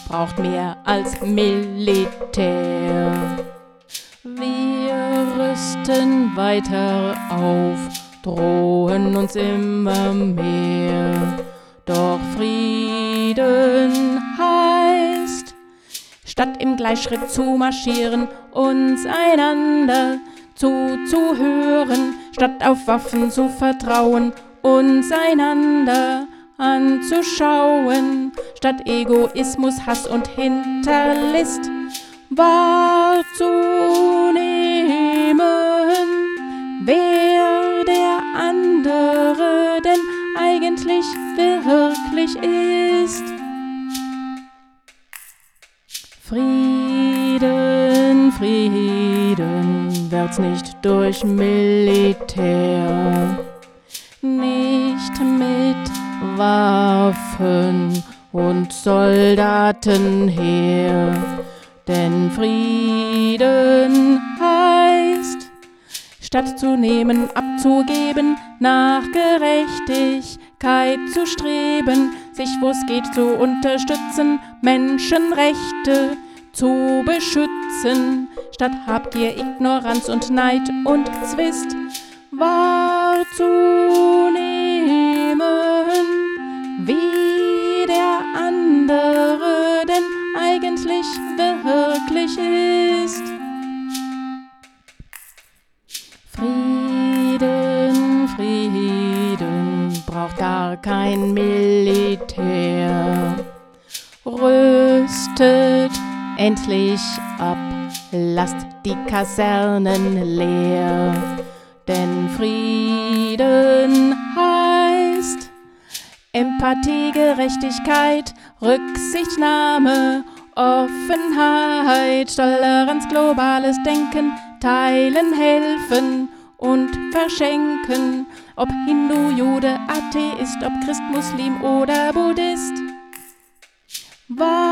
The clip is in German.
braucht mehr als Militär. Wir rüsten weiter auf, drohen uns immer mehr. Doch Frieden heißt, statt im Gleichschritt zu marschieren, uns einander zuzuhören, statt auf Waffen zu vertrauen, uns einander anzuschauen, statt Egoismus, Hass und Hinterlist wahrzunehmen, wer der andere denn eigentlich wirklich ist. Frieden, Frieden wird's nicht durch Militär, nicht mit Waffen und Soldatenheer. Denn Frieden heißt, statt zu nehmen, abzugeben, nach Gerechtigkeit zu streben, sich wo's geht zu unterstützen, Menschenrechte zu beschützen, statt Habgier, Ignoranz und Neid und Zwist wahrzunehmen, wie der andere denn eigentlich wirklich ist. Frieden, Frieden braucht gar kein Militär. Rüstet endlich ab, lasst die Kasernen leer. Denn Frieden heißt Empathie, Gerechtigkeit, Rücksichtnahme, Offenheit, Toleranz, globales Denken, teilen, helfen und verschenken. Ob Hindu, Jude, Atheist, ob Christ, Muslim oder Buddhist.